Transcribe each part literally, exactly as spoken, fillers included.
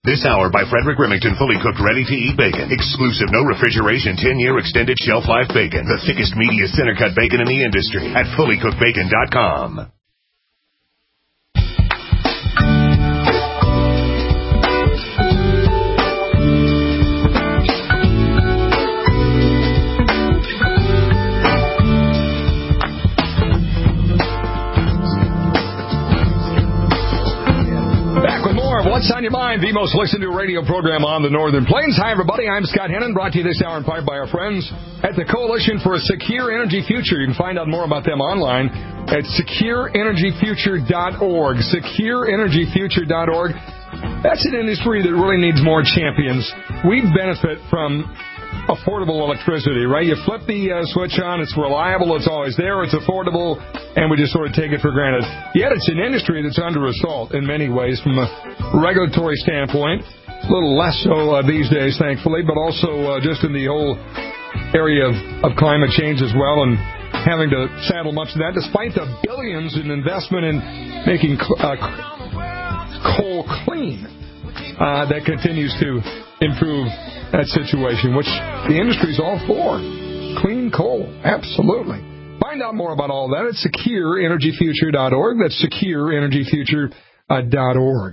This hour by Frederick Remington, fully cooked, ready-to-eat bacon. Exclusive, no refrigeration, ten-year extended shelf life bacon. The thickest, meatiest, center-cut bacon in the industry at fully cooked bacon dot com. What's on your mind? The most listened to radio program on the Northern Plains. Hi, everybody. I'm Scott Hennon, brought to you this hour in part by our friends at the Coalition for a Secure Energy Future. You can find out more about them online at secure energy future dot org. secure energy future dot org. That's an industry that really needs more champions. We benefit from affordable electricity, right? You flip the uh, switch on, it's reliable, it's always there, it's affordable, and we just sort of take it for granted. Yet it's an industry that's under assault in many ways from a regulatory standpoint. A little less so uh, these days, thankfully, but also uh, just in the whole area of, of climate change as well, and having to saddle much of that, despite the billions in investment in making uh, coal clean uh, that continues to improve that situation, which the industry's all for. Clean coal, absolutely. Find out more about all that at secure energy future dot org. That's secure energy future dot org.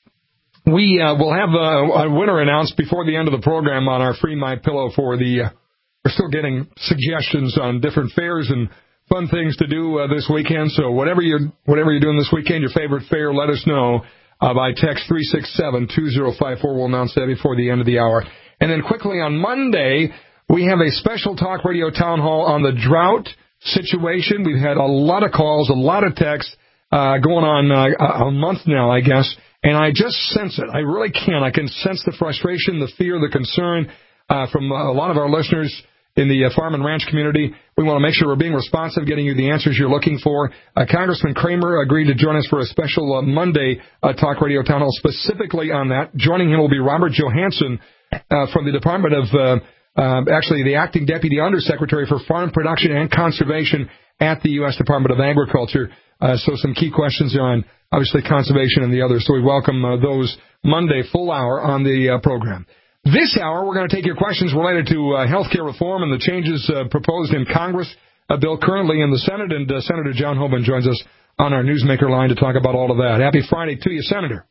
We uh, will have a, a winner announced before the end of the program on our Free My Pillow for the... Uh, we're still getting suggestions on different fairs and fun things to do uh, this weekend, so whatever you're, whatever you're doing this weekend, your favorite fair, let us know uh, by text three six seven, two zero five four. We'll announce that before the end of the hour. And then quickly on Monday, we have a special talk radio town hall on the drought situation. We've had a lot of calls, a lot of texts uh, going on uh, a month now, I guess. And I just sense it. I really can. I can sense the frustration, the fear, the concern uh, from a lot of our listeners in the uh, farm and ranch community. We want to make sure we're being responsive, getting you the answers you're looking for. Uh, Congressman Kramer agreed to join us for a special uh, Monday uh, talk radio town hall specifically on that. Joining him will be Robert Johansson, Uh, from the Department of, uh, uh, actually the Acting Deputy Undersecretary for Farm Production and Conservation at the U S Department of Agriculture. Uh, so some key questions on, obviously, conservation and the others. So we welcome uh, those Monday full hour on the uh, program. This hour, we're going to take your questions related to uh, health care reform and the changes uh, proposed in Congress, a bill currently in the Senate, and uh, Senator John Hoban joins us on our Newsmaker line to talk about all of that. Happy Friday to you, Senator.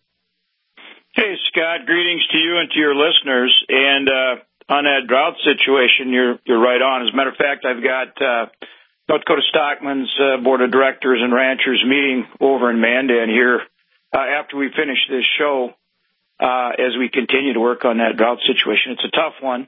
Hey, Scott, greetings to you and to your listeners. And uh, on that drought situation, you're you're right on. As a matter of fact, I've got uh, North Dakota Stockman's uh, Board of Directors and Ranchers meeting over in Mandan here uh, after we finish this show uh, as we continue to work on that drought situation. It's a tough one.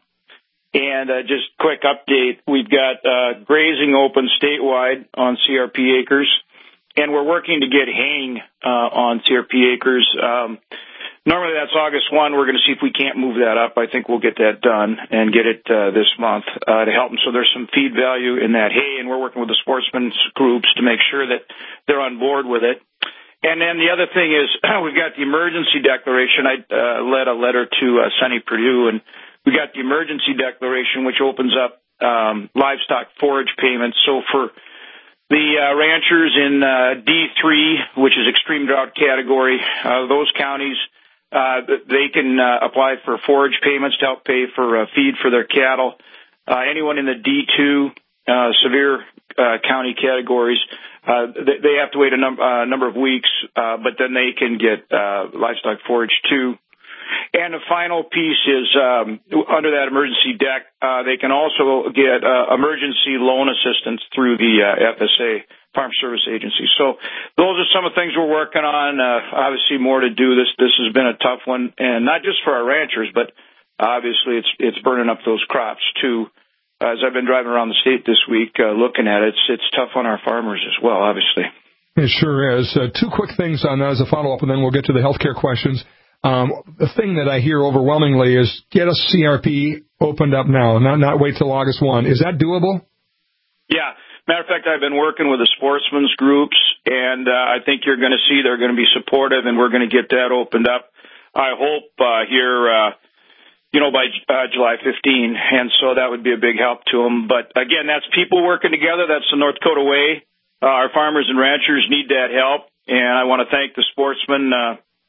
And uh, just quick update, we've got uh, grazing open statewide on C R P acres, and we're working to get haying uh, on C R P acres. Um Normally that's August first. We're going to see if we can't move that up. I think we'll get that done and get it uh, this month uh, to help them. So there's some feed value in that hay, and we're working with the sportsmen's groups to make sure that they're on board with it. And then the other thing is we've got the emergency declaration. I uh, led a letter to uh, Sonny Perdue, and we got the emergency declaration, which opens up um, livestock forage payments. So for the uh, ranchers in uh, D three, which is extreme drought category, uh, those counties, Uh, they can uh, apply for forage payments to help pay for uh, feed for their cattle. Uh, anyone in the D two uh, severe uh, county categories, uh, they, they have to wait a num- uh, number of weeks, uh, but then they can get uh, livestock forage too. And the final piece is um, under that emergency deck, uh, they can also get uh, emergency loan assistance through the uh, F S A, Farm Service Agency. So those are some of the things we're working on. Uh, obviously more to do. This this has been a tough one, and not just for our ranchers, but obviously it's it's burning up those crops too. Uh, as I've been driving around the state this week uh, looking at it, it's, it's tough on our farmers as well, obviously. It sure is. Uh, two quick things on that as a follow-up, and then we'll get to the healthcare questions. Um, the thing that I hear overwhelmingly is get a C R P opened up now, not not wait till August first. Is that doable? Yeah. Matter of fact, I've been working with the sportsmen's groups, and uh, I think you're going to see they're going to be supportive, and we're going to get that opened up, I hope, uh, here, uh, you know, by uh, July fifteenth, and so that would be a big help to them. But, again, that's people working together. That's the North Dakota way. Uh, our farmers and ranchers need that help, and I want to thank the sportsmen uh,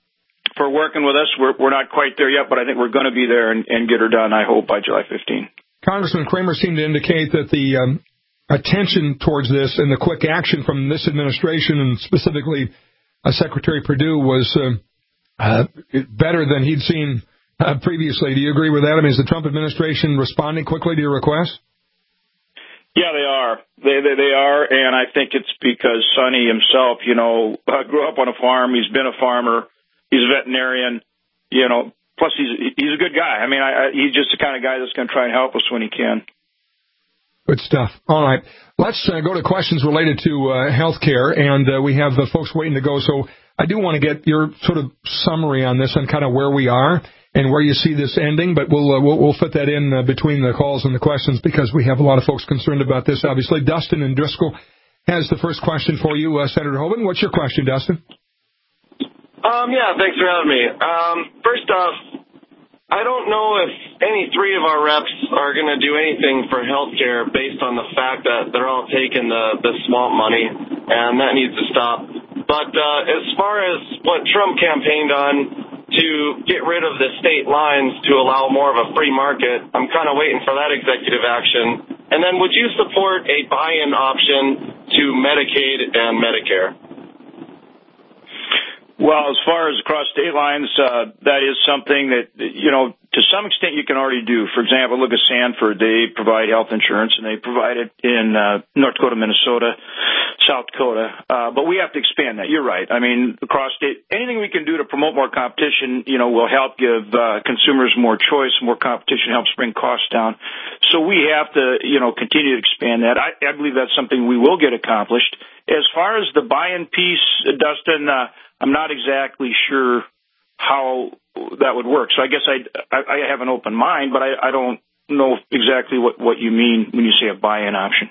for working with us. We're, we're not quite there yet, but I think we're going to be there and, and get her done, I hope, by July fifteenth. Congressman Cramer seemed to indicate that the um, attention towards this and the quick action from this administration, and specifically uh, Secretary Perdue, was uh, uh, better than he'd seen uh, previously. Do you agree with that? I mean, is the Trump administration responding quickly to your request? Yeah, they are. They, they they are, and I think it's because Sonny himself, you know, uh, grew up on a farm. He's been a farmer. He's a veterinarian. You know, plus he's he's a good guy. I mean, I, I, he's just the kind of guy that's going to try and help us when he can. Good stuff. All right, let's uh, go to questions related to uh, health care, and uh, we have the folks waiting to go. So I do want to get your sort of summary on this and kind of where we are and where you see this ending, but we'll uh, we'll, we'll fit that in uh, between the calls and the questions because we have a lot of folks concerned about this, obviously. Dustin in Driscoll has the first question for you, uh, Senator Hoeven. What's your question, Dustin? Um, yeah, thanks for having me. Um, first off, I don't know if any three of our reps are going to do anything for health care based on the fact that they're all taking the, the swamp money, and that needs to stop. But uh, as far as what Trump campaigned on, to get rid of the state lines to allow more of a free market, I'm kind of waiting for that executive action. And then would you support a buy-in option to Medicaid and Medicare? Well, as far as across state lines, uh, that is something that, you know, to some extent you can already do. For example, look at Sanford. They provide health insurance, and they provide it in uh, North Dakota, Minnesota, South Dakota. Uh, but we have to expand that. You're right. I mean, across state, anything we can do to promote more competition, you know, will help give uh, consumers more choice. More competition helps bring costs down. So we have to, you know, continue to expand that. I, I believe that's something we will get accomplished. As far as the buy-in piece, Dustin, uh, I'm not exactly sure how that would work. So I guess I'd, I, I have an open mind, but I, I don't know exactly what, what you mean when you say a buy-in option.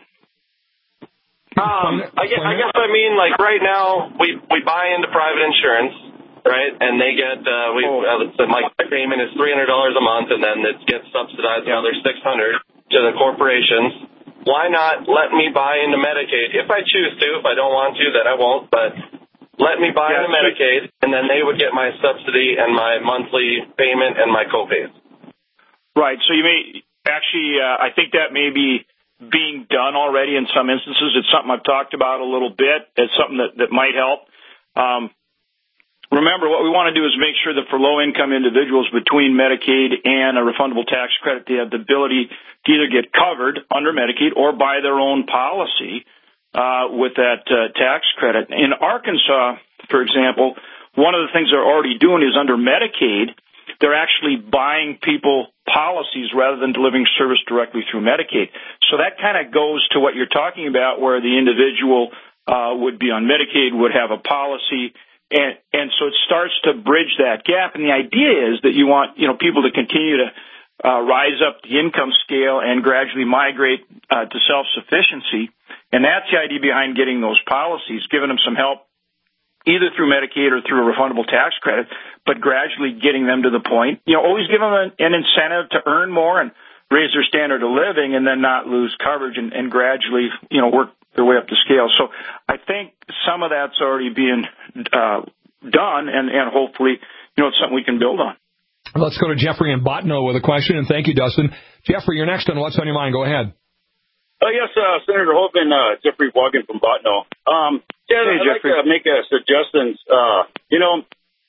Um, I guess, I guess I mean, like, right now, we, we buy into private insurance, right? And they get, uh, we, uh, my payment is three hundred dollars a month, and then it gets subsidized another six hundred dollars to the corporations. Why not let me buy into Medicaid? If I choose to. If I don't want to, then I won't, but let me buy into Medicaid, and then they would get my subsidy and my monthly payment and my copays. Right. So you may actually, uh, I think that may be being done already in some instances. It's something I've talked about a little bit. It's something that, that might help. Um, remember, what we want to do is make sure that for low-income individuals between Medicaid and a refundable tax credit, they have the ability to either get covered under Medicaid or buy their own policy Uh, with that uh, tax credit. In Arkansas, for example, one of the things they're already doing is under Medicaid, they're actually buying people policies rather than delivering service directly through Medicaid. So that kind of goes to what you're talking about, where the individual uh, would be on Medicaid, would have a policy, and, and so it starts to bridge that gap. And the idea is that you want, you know, people to continue to uh, rise up the income scale and gradually migrate uh, to self-sufficiency. And that's the idea behind getting those policies, giving them some help either through Medicaid or through a refundable tax credit, but gradually getting them to the point, you know, always give them an, an incentive to earn more and raise their standard of living and then not lose coverage and, and gradually, you know, work their way up the scale. So I think some of that's already being uh, done, and, and hopefully, you know, it's something we can build on. Let's go to Jeffrey in Bottineau with a question, and thank you, Dustin. Jeffrey, you're next on What's on Your Mind. Go ahead. Uh, yes, uh, Senator Hoeven, uh, Jeffrey Wagen from Bottineau. Um, yeah, hey, I'd Jeffrey. like to make a suggestion. Uh, you know,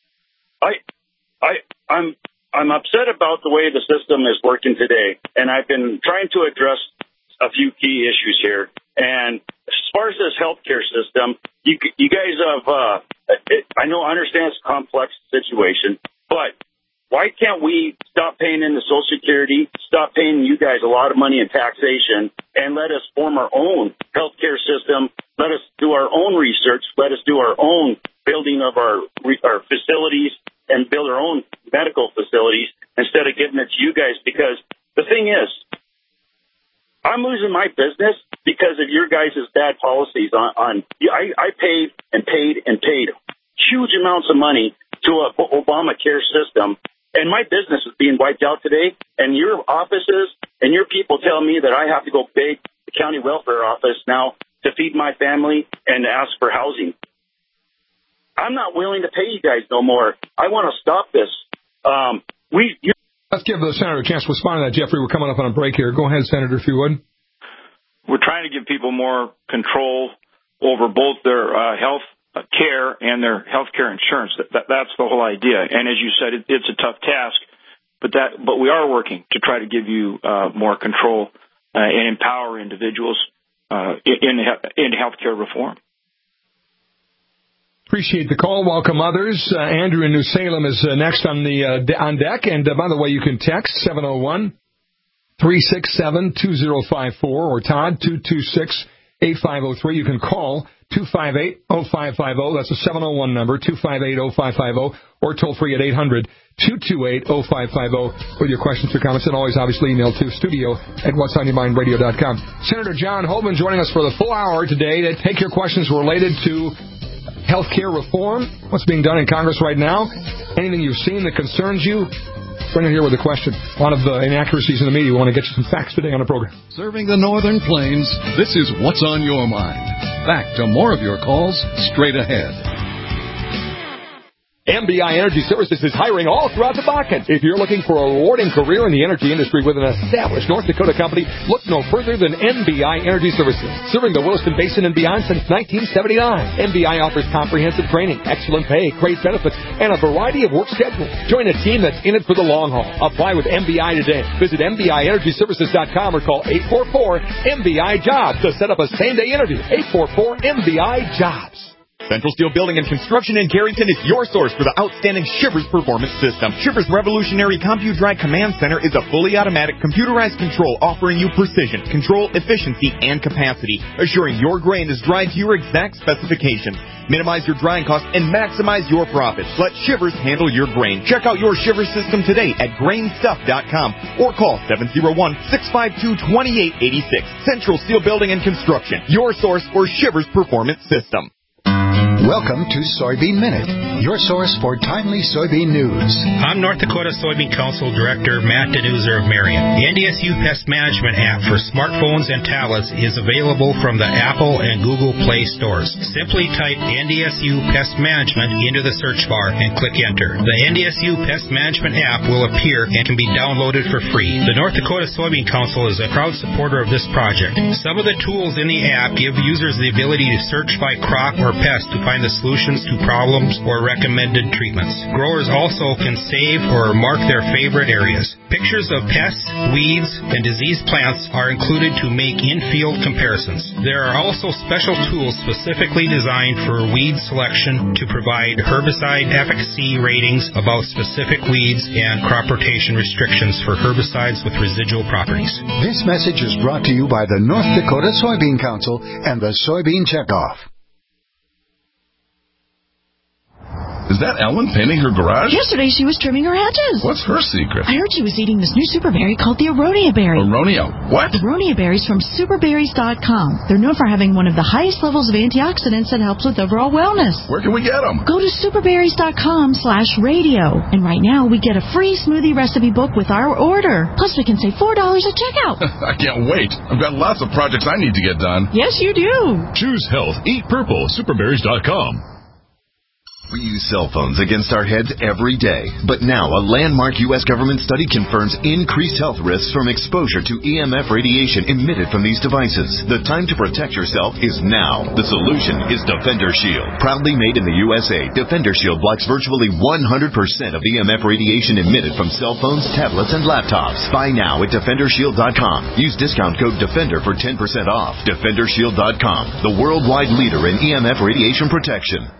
I, I, I'm, I'm upset about the way the system is working today, and I've been trying to address a few key issues here. And as far as this healthcare system, you, you guys have, uh, it, I know, I understand it's a complex situation, but why can't we stop paying into Social Security, stop paying you guys a lot of money in taxation, and let us form our own healthcare system, let us do our own research, let us do our own building of our, our facilities and build our own medical facilities instead of giving it to you guys? Because the thing is, I'm losing my business because of your guys' bad policies on, on I, I paid and paid and paid huge amounts of money to a Obamacare system. And my business is being wiped out today, and your offices and your people tell me that I have to go beg the county welfare office now to feed my family and to ask for housing. I'm not willing to pay you guys no more. I want to stop this. Um, we. You- Let's give the Senator a chance to respond to that, Jeffrey. We're coming up on a break here. Go ahead, Senator, if you would. We're trying to give people more control over both their uh, health care and their health care insurance. That, that, that's the whole idea. And as you said, it, it's a tough task, but that but we are working to try to give you uh, more control uh, and empower individuals uh, in in health care reform. Appreciate the call. Welcome others. Uh, Andrew in New Salem is uh, next on the uh, de- on deck. And uh, by the way, you can text seven oh one, three six seven, two oh five four or Todd two two six, eight five oh three. You can call two five eight, oh five five oh. That's a seven oh one number, two five eight, oh five five oh, or toll free at eight hundred, two two eight, oh five five oh with your questions or comments. And always, obviously, email to studio at what's on your mind radio dot com. Senator John Hoeven joining us for the full hour today to take your questions related to health care reform, what's being done in Congress right now, anything you've seen that concerns you. Bring it here with a question. A lot of uh, inaccuracies in the media. We want to get you some facts today on the program. Serving the Northern Plains, this is What's on Your Mind. Back to more of your calls straight ahead. M B I Energy Services is hiring all throughout the Bakken. If you're looking for a rewarding career in the energy industry with an established North Dakota company, look no further than M B I Energy Services. Serving the Williston Basin and beyond since nineteen seventy-nine. M B I offers comprehensive training, excellent pay, great benefits, and a variety of work schedules. Join a team that's in it for the long haul. Apply with M B I today. Visit M B I energy services dot com or call eight four four M B I jobs to set up a same-day interview. eight four four M B I jobs. Central Steel Building and Construction in Carrington is your source for the outstanding Shivers Performance System. Shivers Revolutionary CompuDrive Command Center is a fully automatic computerized control offering you precision, control, efficiency, and capacity, assuring your grain is dried to your exact specifications. Minimize your drying costs and maximize your profits. Let Shivers handle your grain. Check out your Shivers system today at grain stuff dot com or call seven oh one, six five two, two eight eight six. Central Steel Building and Construction, your source for Shivers Performance System. Welcome to Soybean Minute, your source for timely soybean news. I'm North Dakota Soybean Council Director Matt Denuser of Marion. The N D S U Pest Management app for smartphones and tablets is available from the Apple and Google Play stores. Simply type N D S U Pest Management into the search bar and click Enter. The N D S U Pest Management app will appear and can be downloaded for free. The North Dakota Soybean Council is a proud supporter of this project. Some of the tools in the app give users the ability to search by crop or pest to find the solutions to problems or recommended treatments. Growers also can save or mark their favorite areas. Pictures of pests, weeds, and diseased plants are included to make in-field comparisons. There are also special tools specifically designed for weed selection to provide herbicide efficacy ratings about specific weeds and crop rotation restrictions for herbicides with residual properties. This message is brought to you by the North Dakota Soybean Council and the Soybean Checkoff. Is that Ellen painting her garage? Yesterday she was trimming her hedges. What's her secret? I heard she was eating this new super berry called the Aronia berry. Aronia what? Aronia berries from super berries dot com. They're known for having one of the highest levels of antioxidants that helps with overall wellness. Where can we get them? Go to super berries dot com slash radio. And right now we get a free smoothie recipe book with our order. Plus we can save four dollars at checkout. I can't wait. I've got lots of projects I need to get done. Yes, you do. Choose health. Eat purple. super berries dot com. We use cell phones against our heads every day. But now, a landmark U S government study confirms increased health risks from exposure to E M F radiation emitted from these devices. The time to protect yourself is now. The solution is Defender Shield. Proudly made in the U S A, Defender Shield blocks virtually one hundred percent of E M F radiation emitted from cell phones, tablets, and laptops. Buy now at defender shield dot com. Use discount code DEFENDER for ten percent off. defender shield dot com, the worldwide leader in E M F radiation protection.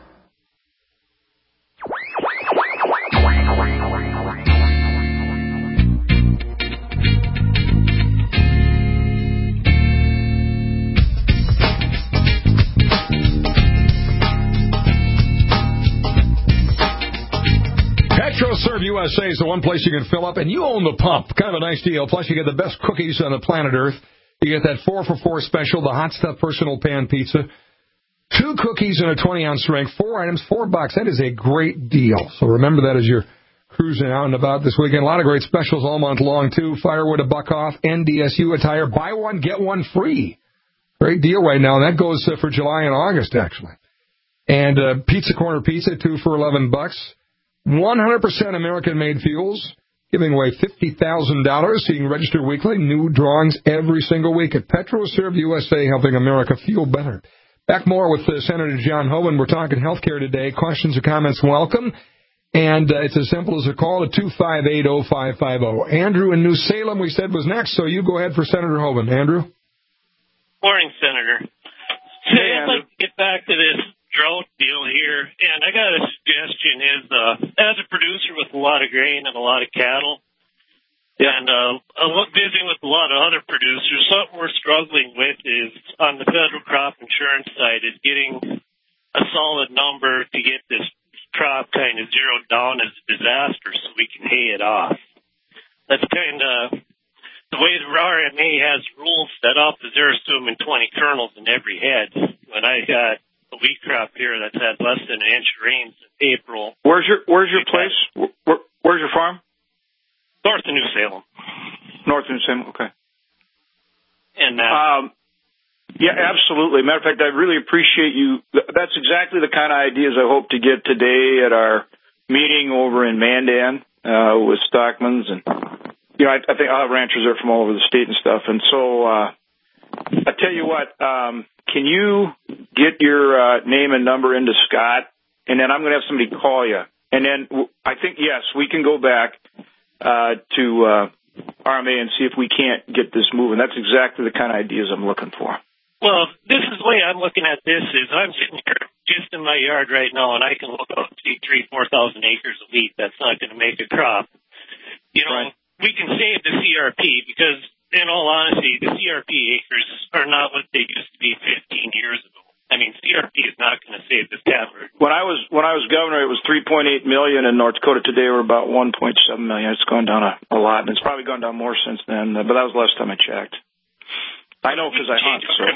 PetroServe U S A is the one place you can fill up, and you own the pump. Kind of a nice deal. Plus, you get the best cookies on the planet Earth. You get that four for four special, the Hot Stuff Personal Pan Pizza. Two cookies in a twenty-ounce ring, four items, four bucks. That is a great deal. So remember that as you're cruising out and about this weekend. A lot of great specials all month long, too. Firewood a buck off, N D S U attire, buy one, get one free. Great deal right now, and that goes uh, for July and August, actually. And uh, Pizza Corner Pizza, two for eleven bucks. one hundred percent American-made fuels, giving away fifty thousand dollars. So you can register weekly. New drawings every single week at PetroServe U S A, helping America fuel better. Back more with uh, Senator John Hoeven. We're talking health care today. Questions or comments, welcome. And uh, it's as simple as a call to two five eight, oh five five oh. Andrew in New Salem, we said, was next, so you go ahead for Senator Hoeven. Andrew? Morning, Senator. So hey, I'd like to get back to this drought deal here, and I got a suggestion is, uh, as a producer with a lot of grain and a lot of cattle, yeah. and uh, I'm visiting with a lot of other producers, something we're struggling with is on the federal crop insurance side is getting a solid number to get this crop kind of zeroed down as a disaster so we can hay it off. That's kind of the way the R M A has rules set up is they're assuming twenty kernels in every head. When I got a wheat crop here that's had less than an inch of rain since April. Where's your Where's your place? Where, where's your farm? North of New Salem. North of New Salem, okay. And uh, um, yeah, absolutely. Matter of fact, I really appreciate you. That's exactly the kind of ideas I hope to get today at our meeting over in Mandan uh, with Stockman's, and you know, I, I think I'll have ranchers there from all over the state and stuff. And so, uh, I tell you what. Um, Can you get your uh, name and number into Scott, and then I'm going to have somebody call you. And then I think, yes, we can go back uh, to uh, R M A and see if we can't get this moving. That's exactly the kind of ideas I'm looking for. Well, this is the way I'm looking at this is I'm sitting here just in my yard right now, and I can look up and see three, four thousand acres of wheat that's not going to make a crop. You know, right. We can save the C R P because, in all honesty, the C R P acres are not what they used to be fifteen years ago. I mean, C R P is not going to save this cattle. When I was when I was governor, it was three point eight million in North Dakota. Today, we're about one point seven million. It's gone down a, a lot, and it's probably gone down more since then. But that was the last time I checked. I know because I hunt. So.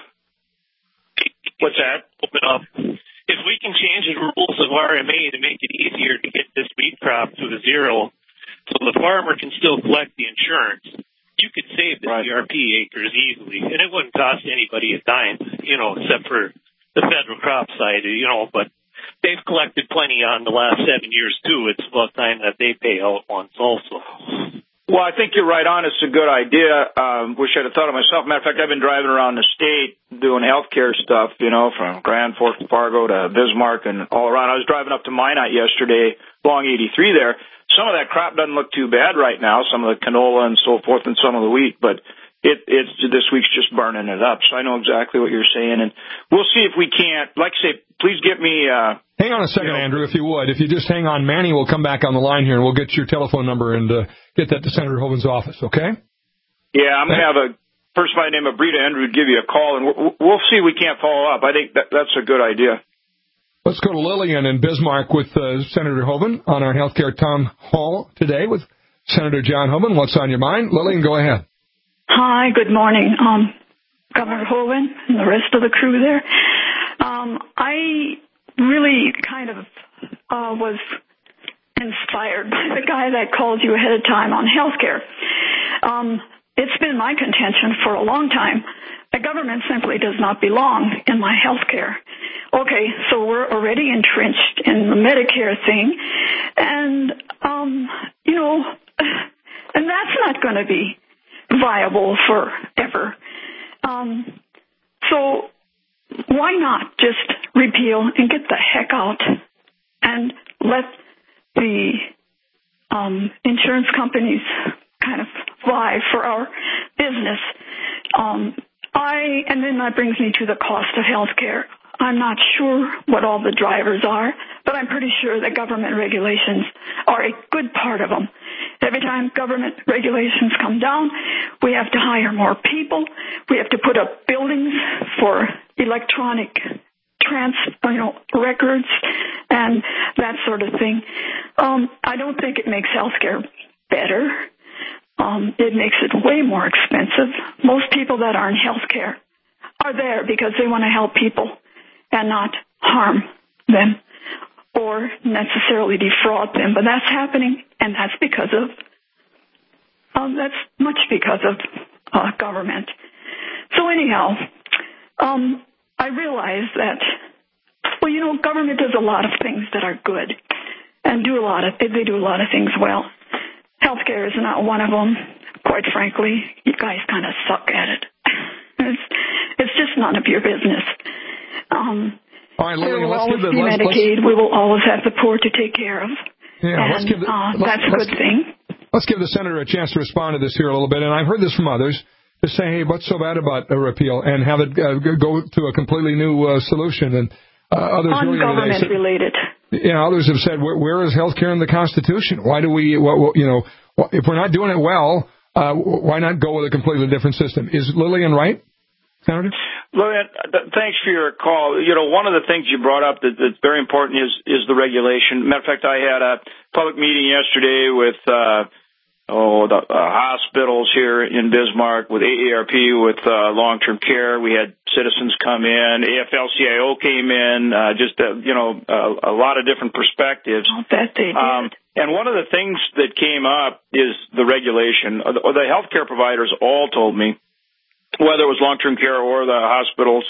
What's that? Open up. If we can change the rules of R M A to make it easier to get this wheat crop to a zero, so the farmer can still collect the insurance. You could save the right. C R P acres easily, and it wouldn't cost anybody a dime, you know, except for the federal crop side, you know, but they've collected plenty on the last seven years, too. It's about time that they pay out once also. Well, I think you're right on. It's a good idea. Um, wish I'd have thought of myself. Matter of fact, I've been driving around the state doing healthcare stuff, you know, from Grand Forks, Fargo to Bismarck and all around. I was driving up to Minot yesterday, along eighty-three there. Some of that crop doesn't look too bad right now, some of the canola and so forth and some of the wheat, but it, it's this week's just burning it up. So I know exactly what you're saying, and we'll see if we can't. Like I say, please get me. Uh, hang on a second, you know, Andrew, if you would. If you just hang on, Manny will come back on the line here, and we'll get your telephone number and uh, get that to Senator Hoeven's office, okay? Yeah, I'm going to have a person by the name of Brita Andrew give you a call, and we'll, we'll see if we can't follow up. I think that, that's a good idea. Let's go to Lillian in Bismarck with uh, Senator Hoeven on our Healthcare Town Hall today with Senator John Hoeven. What's on your mind? Lillian, go ahead. Hi, good morning, um, Governor Hoeven and the rest of the crew there. Um, I really kind of uh, was inspired by the guy that called you ahead of time on healthcare. Um, it's been my contention for a long time. The government simply does not belong in my health care. Okay, so we're already entrenched in the Medicare thing, and, um, you know, and that's not going to be viable forever. Um, so why not just repeal and get the heck out and let the um, insurance companies kind of vie for our business? Um, I and then that brings me to the cost of health care. I'm not sure what all the drivers are, but I'm pretty sure that government regulations are a good part of them. Every time government regulations come down, we have to hire more people. We have to put up buildings for electronic trans, you know, records and that sort of thing. Um, I don't think it makes healthcare better. Um, it makes it way more expensive. Most people that are in healthcare are there because they want to help people and not harm them or necessarily defraud them. But that's happening, and that's because of, um, that's much because of uh, government. So anyhow, um, I realize that we Well, you know, government does a lot of things that are good, and do a lot of they do a lot of things well. Healthcare is not one of them. Quite frankly, you guys kind of suck at it. It's it's just none of your business. Um, All right, Lillian, there will let's always give the be let's, Medicaid. Let's, we will always have the poor to take care of. Yeah, and, let's give the, uh, let's, that's a good thing. Let's give the senator a chance to respond to this here a little bit. And I've heard this from others to say, hey, what's so bad about a repeal, and have it uh, go to a completely new uh, solution. And uh, others really government said, related. You know, others have said, where, where is health care in the Constitution? Why do we, what, what, you know, if we're not doing it well, uh, why not go with a completely different system? Is Lillian right, Senator? Lillian, th- thanks for your call. You know, one of the things you brought up that, that's very important is is the regulation. Matter of fact, I had a public meeting yesterday with uh, oh the uh, hospitals here in Bismarck, with A A R P, with uh, long-term care. We had citizens come in, A F L C I O came in, uh, just uh, you know uh, a lot of different perspectives. I bet they did. Um, and one of the things that came up is the regulation. Or the, or the healthcare providers all told me, whether it was long-term care or the hospitals,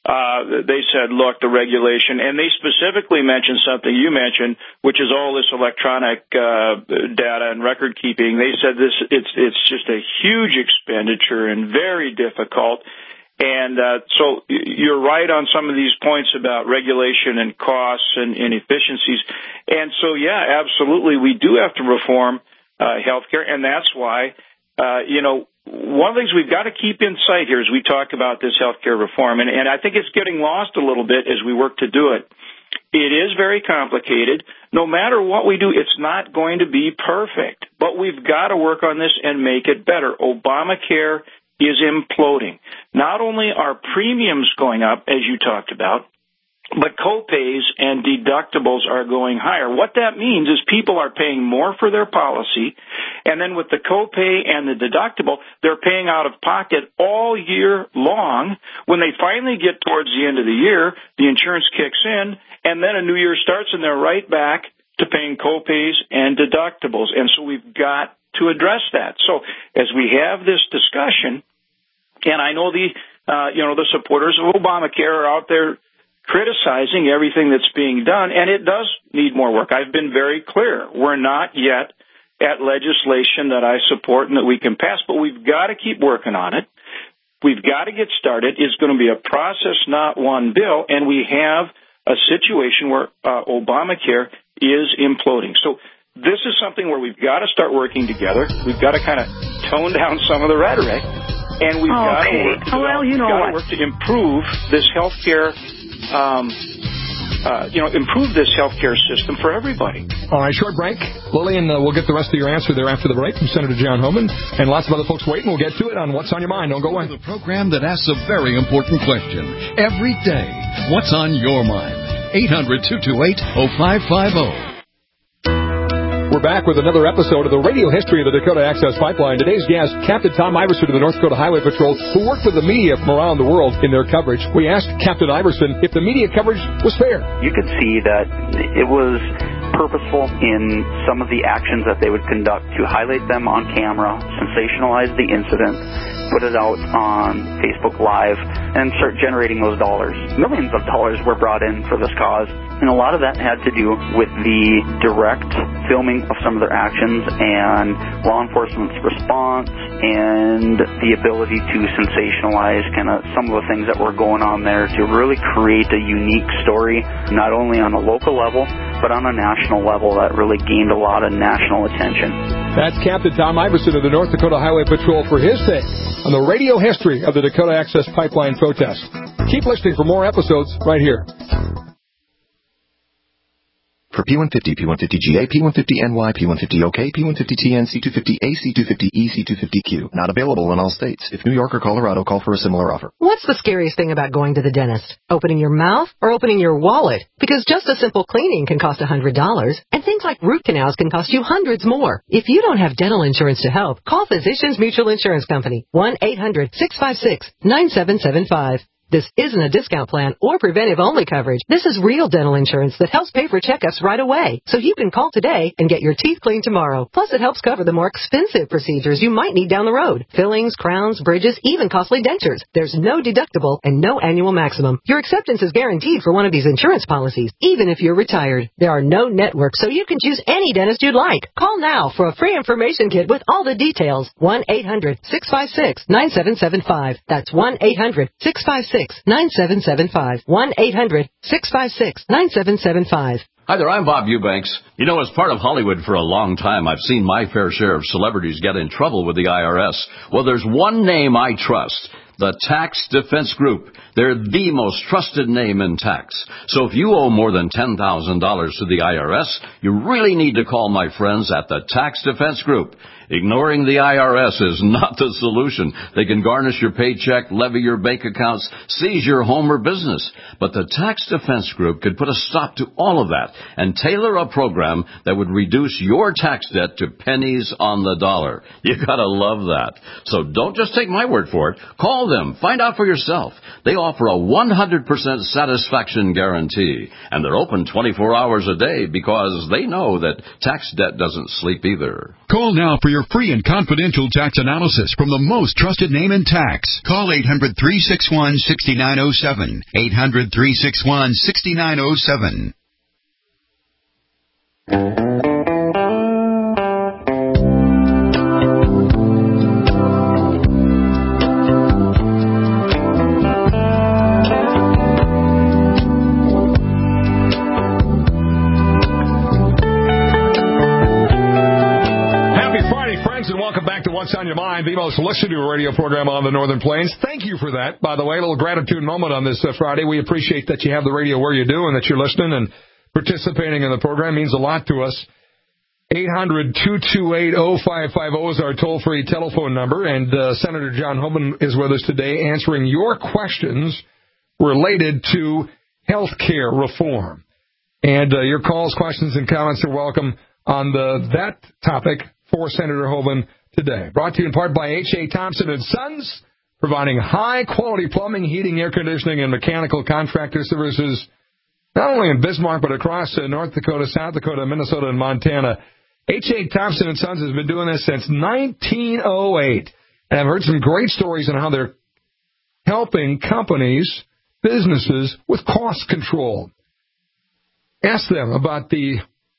uh, they said, look, the regulation, and they specifically mentioned something you mentioned, which is all this electronic uh, data and record keeping. They said this, it's it's just a huge expenditure and very difficult. And uh, so you're right on some of these points about regulation and costs and, and efficiencies. And so, yeah, absolutely, we do have to reform uh, healthcare, and that's why, uh, you know, one of the things we've got to keep in sight here as we talk about this healthcare reform, and, and I think it's getting lost a little bit as we work to do it. It is very complicated. No matter what we do, it's not going to be perfect, but we've got to work on this and make it better. Obamacare is imploding. Not only are premiums going up, as you talked about, but copays and deductibles are going higher. What that means is people are paying more for their policy, and then with the copay and the deductible, they're paying out of pocket all year long. When they finally get towards the end of the year, the insurance kicks in, and then a new year starts, and they're right back to paying copays and deductibles. And so we've got to address that. So as we have this discussion, and I know the uh, you know the supporters of Obamacare are out there criticizing everything that's being done, and it does need more work. I've been very clear. We're not yet at legislation that I support and that we can pass, but we've got to keep working on it. We've got to get started. It's going to be a process, not one bill, and we have a situation where uh, Obamacare is imploding. So this is something where we've got to start working together. We've got to kind of tone down some of the rhetoric, and we've okay. got to work to, oh, well, you know got to work to improve this health care Um, uh, you know, improve this healthcare system for everybody. All right, short break. Lillian, uh, we'll get the rest of your answer there after the break from Senator John Homan, and lots of other folks waiting. We'll get to it on What's on Your Mind. Don't go away. The program that asks a very important question every day. What's on your mind? eight hundred, two two eight, oh five five oh. We're back with another episode of the radio history of the Dakota Access Pipeline. Today's guest, Captain Tom Iverson of the North Dakota Highway Patrol, who worked with the media from around the world in their coverage. We asked Captain Iverson if the media coverage was fair. You could see that it was purposeful in some of the actions that they would conduct to highlight them on camera, sensationalize the incident, put it out on Facebook Live, and start generating those dollars. Millions of dollars were brought in for this cause, and a lot of that had to do with the direct filming of some of their actions and law enforcement's response and the ability to sensationalize kind of some of the things that were going on there to really create a unique story, not only on a local level, but on a national level that really gained a lot of national attention. That's Captain Tom Iverson of the North Dakota Highway Patrol for his take on the radio history of the Dakota Access Pipeline protest. Keep listening for more episodes right here. For P one fifty, P one fifty G A, P one fifty N Y, P one fifty O K, P one fifty T N, C two fifty A, C two fifty E, C two fifty Q. Not available in all states. If New York or Colorado, call for a similar offer. What's the scariest thing about going to the dentist? Opening your mouth or opening your wallet? Because just a simple cleaning can cost one hundred dollars, and things like root canals can cost you hundreds more. If you don't have dental insurance to help, call Physicians Mutual Insurance Company, one eight hundred, six five six, nine seven seven five. This isn't a discount plan or preventive-only coverage. This is real dental insurance that helps pay for checkups right away, so you can call today and get your teeth cleaned tomorrow. Plus, it helps cover the more expensive procedures you might need down the road. Fillings, crowns, bridges, even costly dentures. There's no deductible and no annual maximum. Your acceptance is guaranteed for one of these insurance policies, even if you're retired. There are no networks, so you can choose any dentist you'd like. Call now for a free information kit with all the details. one eight hundred six five six nine seven seven five. That's one eight hundred six five six nine seven seven five. one eight hundred six five six nine seven seven five. Hi there, I'm Bob Eubanks. You know, as part of Hollywood for a long time, I've seen my fair share of celebrities get in trouble with the I R S. Well, there's one name I trust. The Tax Defense Group. They're the most trusted name in tax. So if you owe more than ten thousand dollars to the I R S, you really need to call my friends at the Tax Defense Group. Ignoring the I R S is not the solution. They can garnish your paycheck, levy your bank accounts, seize your home or business. But the Tax Defense Group could put a stop to all of that and tailor a program that would reduce your tax debt to pennies on the dollar. You gotta love that. So don't just take my word for it. Call them. Find out for yourself. They offer a one hundred percent satisfaction guarantee. And they're open twenty-four hours a day because they know that tax debt doesn't sleep either. Call now for your free and confidential tax analysis from the most trusted name in tax. Call eight hundred three six one six nine zero seven. eight hundred three six one six nine zero seven. What's on Your Mind, the most listened to radio program on the Northern Plains. Thank you for that, by the way. A little gratitude moment on this uh, Friday. We appreciate that you have the radio where you do and that you're listening and participating in the program. It means a lot to us. eight hundred two two eight oh five five oh is our toll-free telephone number, and uh, Senator John Hoeven is with us today answering your questions related to health care reform. And uh, your calls, questions, and comments are welcome on the that topic for Senator Hoeven today. Brought to you in part by H A. Thompson and Sons, providing high-quality plumbing, heating, air conditioning, and mechanical contractor services, not only in Bismarck, but across uh, North Dakota, South Dakota, Minnesota, and Montana. H A. Thompson and Sons has been doing this since nineteen oh eight, and I've heard some great stories on how they're helping companies, businesses, with cost control. Ask them about the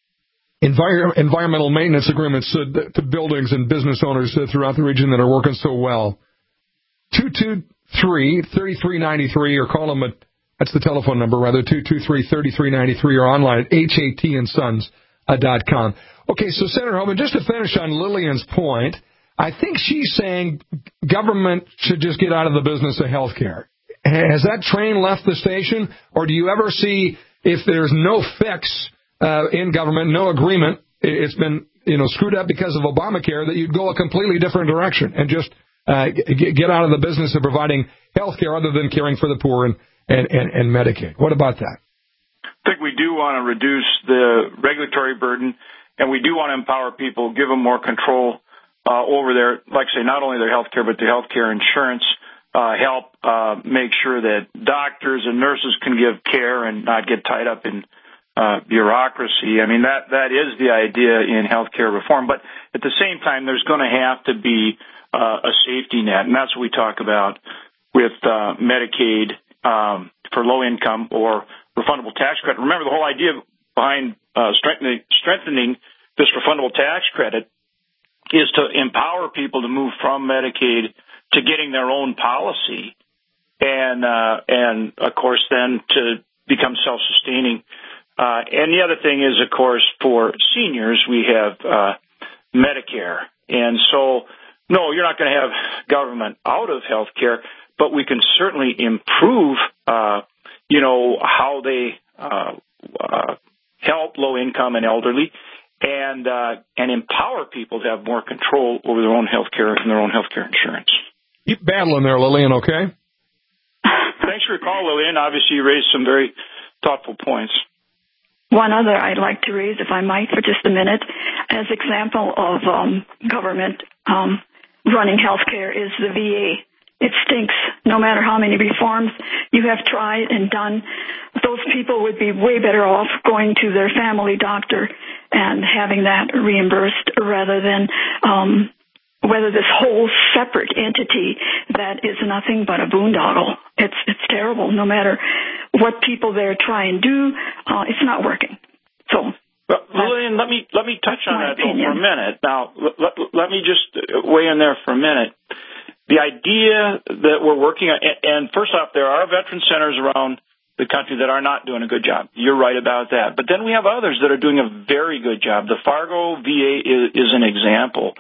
Envir- environmental maintenance agreements uh, to buildings and business owners uh, throughout the region that are working so well. two two three, three three nine three, or call them at, that's the telephone number, rather, two two three, three three nine three, or online at H A T and sons dot com. Okay, so Senator Hoeven, just to finish on Lillian's point, I think she's saying government should just get out of the business of health care. Has that train left the station, or do you ever see, if there's no fix Uh, in government, no agreement, it's been, you know, screwed up because of Obamacare, that you'd go a completely different direction and just uh, g- get out of the business of providing health care other than caring for the poor and, and, and, and Medicaid. What about that? I think we do want to reduce the regulatory burden, and we do want to empower people, give them more control uh, over their, like I say, not only their health care, but their health care insurance, uh, help uh, make sure that doctors and nurses can give care and not get tied up in Uh, bureaucracy. I mean, that that is the idea in healthcare reform. But at the same time, there's going to have to be uh, a safety net, and that's what we talk about with uh, Medicaid um, for low income or refundable tax credit. Remember, the whole idea behind uh, strengthening, strengthening this refundable tax credit is to empower people to move from Medicaid to getting their own policy, and uh, and of course then to become self-sustaining. Uh, and the other thing is, of course, for seniors, we have uh, Medicare. And so, no, you're not going to have government out of health care, but we can certainly improve, uh, you know, how they uh, uh, help low-income and elderly, and uh, and empower people to have more control over their own health care and their own health care insurance. Keep battling there, Lillian, okay? Thanks for your call, Lillian. Obviously, you raised some very thoughtful points. One other I'd like to raise, if I might, for just a minute, as example of um, government um, running health care is the V A. It stinks. No matter how many reforms you have tried and done, those people would be way better off going to their family doctor and having that reimbursed rather than um, whether this whole separate entity that is nothing but a boondoggle. It's it's terrible. No matter what people there try and do, uh, it's not working. So. Well, Lillian, let me let me touch on that though for a minute. Now, let, let me just weigh in there for a minute. The idea that we're working on, and first off, there are veteran centers around the country that are not doing a good job. You're right about that. But then we have others that are doing a very good job. The Fargo V A is, is an example.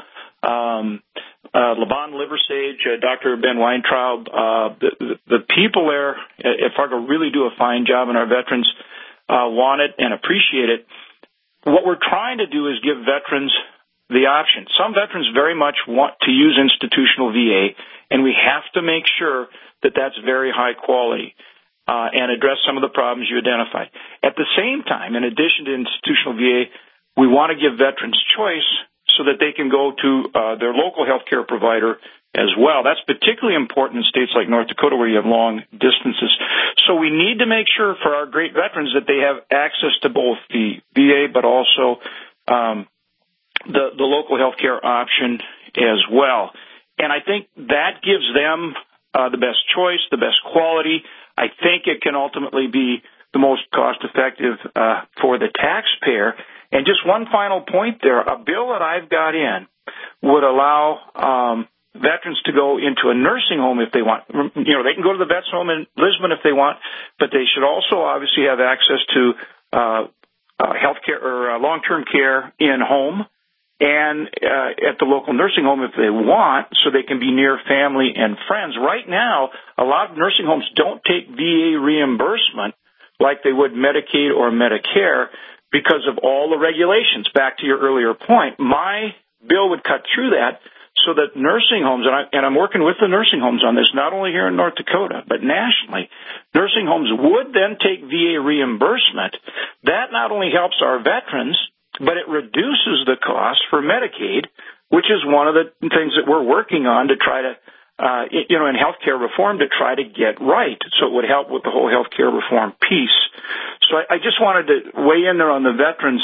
Um, uh, Laban Liversage, uh, Doctor Ben Weintraub, uh, the, the, the people there at Fargo really do a fine job, and our veterans uh, want it and appreciate it. What we're trying to do is give veterans the option. Some veterans very much want to use institutional V A, and we have to make sure that that's very high quality uh, and address some of the problems you identified. At the same time, in addition to institutional V A, we want to give veterans choice so that they can go to uh, their local health care provider as well. That's particularly important in states like North Dakota where you have long distances. So we need to make sure for our great veterans that they have access to both the V A but also um, the, the local health care option as well. And I think that gives them uh, the best choice, the best quality. I think it can ultimately be the most cost-effective uh, for the taxpayer. And just one final point there, a bill that I've got in would allow um, veterans to go into a nursing home if they want. You know, they can go to the vets home in Lisbon if they want, but they should also obviously have access to uh, uh, health care or uh, long-term care in home and uh, at the local nursing home if they want, so they can be near family and friends. Right now, a lot of nursing homes don't take V A reimbursement like they would Medicaid or Medicare because of all the regulations. Back to your earlier point, my bill would cut through that so that nursing homes, and, I, and I'm working with the nursing homes on this, not only here in North Dakota, but nationally, nursing homes would then take V A reimbursement. That not only helps our veterans, but it reduces the cost for Medicaid, which is one of the things that we're working on to try to, uh, you know, in healthcare reform to try to get right. So it would help with the whole healthcare reform piece. So I, I just wanted to weigh in there on the veterans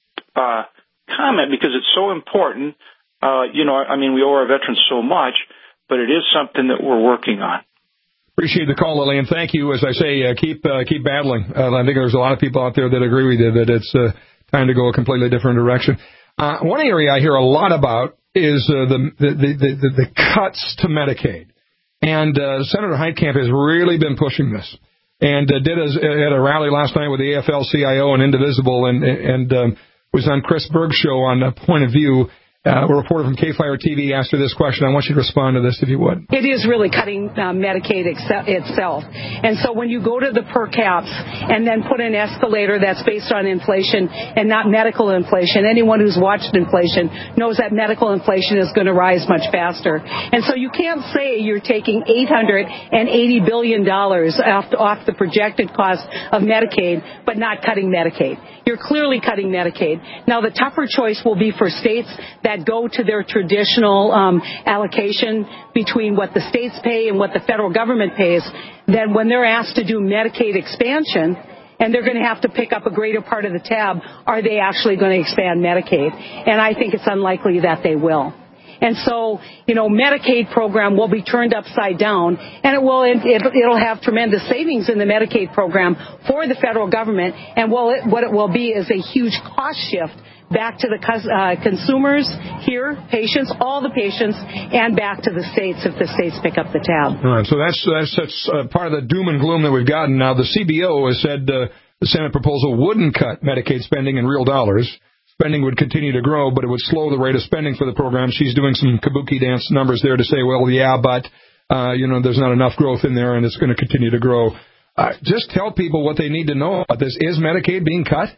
uh, comment because it's so important. Uh, you know, I mean, we owe our veterans so much, but it is something that we're working on. Appreciate the call, Lillian. Thank you. As I say, uh, keep uh, keep battling. Uh, I think there's a lot of people out there that agree with you that it's uh, time to go a completely different direction. Uh, one area I hear a lot about is uh, the, the, the, the, the cuts to Medicaid. And uh, Senator Heitkamp has really been pushing this and uh, did a, at a rally last night with the A F L C I O and Indivisible and, and um, was on Chris Berg's show on uh, Point of View. Uh, a reporter from K-Fire T V asked her this question. I want you to respond to this, if you would. It is really cutting uh, Medicaid ex- itself. And so when you go to the per caps and then put an escalator that's based on inflation and not medical inflation, anyone who's watched inflation knows that medical inflation is going to rise much faster. And so you can't say you're taking eight hundred eighty billion dollars off, off the projected cost of Medicaid, but not cutting Medicaid. You're clearly cutting Medicaid. Now, the tougher choice will be for states that go to their traditional um, allocation between what the states pay and what the federal government pays. Then when they're asked to do Medicaid expansion, and they're going to have to pick up a greater part of the tab, are they actually going to expand Medicaid? And I think it's unlikely that they will. And so, you know, Medicaid program will be turned upside down, and it will, it, it'll have tremendous savings in the Medicaid program for the federal government, and will it, what it will be is a huge cost shift back to the uh, consumers here, patients, all the patients, and back to the states if the states pick up the tab. All right, so that's that's, that's uh, part of the doom and gloom that we've gotten. Now, the C B O has said uh, the Senate proposal wouldn't cut Medicaid spending in real dollars. Spending would continue to grow, but it would slow the rate of spending for the program. She's doing some kabuki dance numbers there to say, well, yeah, but, uh, you know, there's not enough growth in there, and it's going to continue to grow. Uh, just tell people what they need to know about this. Is Medicaid being cut?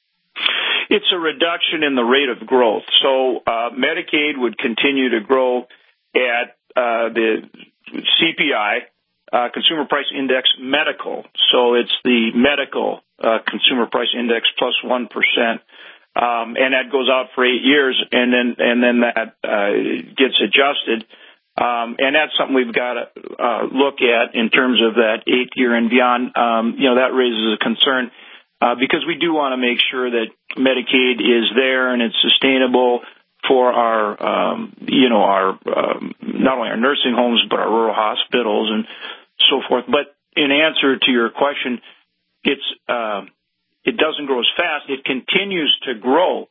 It's a reduction in the rate of growth. So uh, Medicaid would continue to grow at uh, the C P I, uh, Consumer Price Index medical. So it's the medical uh, Consumer Price Index plus one percent. Um, and that goes out for eight years, and then and then that uh, gets adjusted Um, and that's something we've got to uh, look at in terms of that eighth year and beyond. Um, you know, that raises a concern uh, because we do want to make sure that Medicaid is there and it's sustainable for our, um, you know, our um, not only our nursing homes but our rural hospitals and so forth. But in answer to your question, it's uh, it doesn't grow as fast. It continues to grow.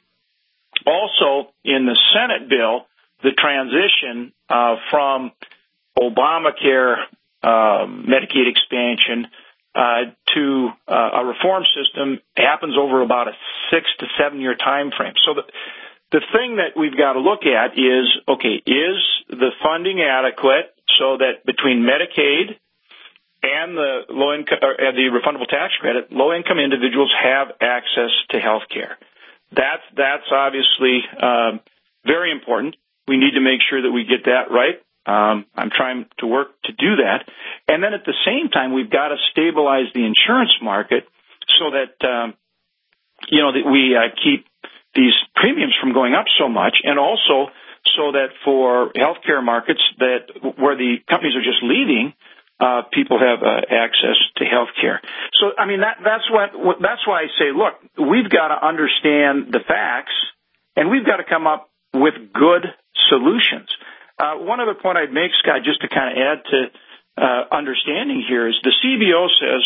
Also, in the Senate bill, the transition uh, from Obamacare uh, Medicaid expansion uh, to uh, a reform system happens over about a six to seven year time frame. So the the thing that we've got to look at is, okay, is the funding adequate so that between Medicaid and the low income, or the refundable tax credit, low income individuals have access to health care? That's that's obviously um, very important. We need to make sure that we get that right. Um, I'm trying to work to do that. And then at the same time, we've got to stabilize the insurance market so that, um, you know, that we uh, keep these premiums from going up so much, and also so that for healthcare markets that where the companies are just leaving, uh, people have uh, access to health care. So, I mean, that, that's what, that's why I say, look, we've got to understand the facts, and we've got to come up with good solutions. Uh, one other point I'd make, Scott, just to kind of add to uh, understanding here, is the C B O says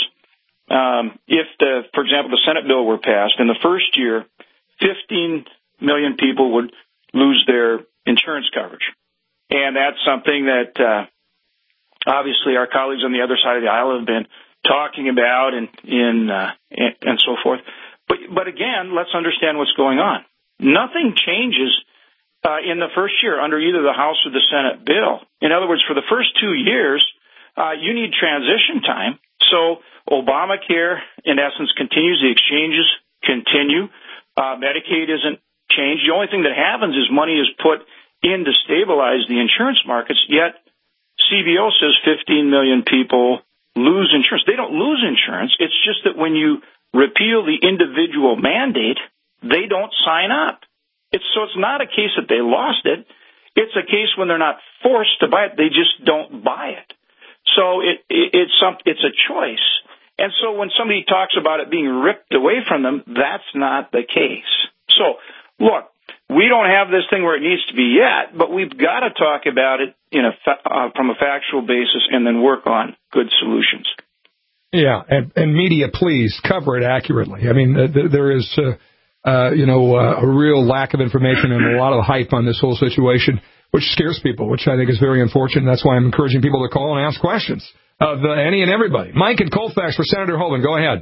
um, if, the, for example, the Senate bill were passed, in the first year, fifteen million people would lose their insurance coverage. And that's something that uh, obviously our colleagues on the other side of the aisle have been talking about and, in, uh, and, and so forth. But, but again, let's understand what's going on. Nothing changes Uh, in the first year under either the House or the Senate bill. In other words, for the first two years, uh, you need transition time. So Obamacare, in essence, continues. The exchanges continue. Uh, Medicaid isn't changed. The only thing that happens is money is put in to stabilize the insurance markets, yet C B O says fifteen million people lose insurance. They don't lose insurance. It's just that when you repeal the individual mandate, they don't sign up. It's, so it's not a case that they lost it. It's a case when they're not forced to buy it, they just don't buy it. So it, it, it's some, it's a choice. And so when somebody talks about it being ripped away from them, that's not the case. So, look, we don't have this thing where it needs to be yet, but we've got to talk about it in a fa- uh, from a factual basis and then work on good solutions. Yeah, and, and media, please cover it accurately. I mean, uh, th- there is... Uh, Uh, you know, uh, a real lack of information and a lot of hype on this whole situation, which scares people, which I think is very unfortunate. That's why I'm encouraging people to call and ask questions of uh, any and everybody. Mike in Colfax for Senator Hoeven. Go ahead.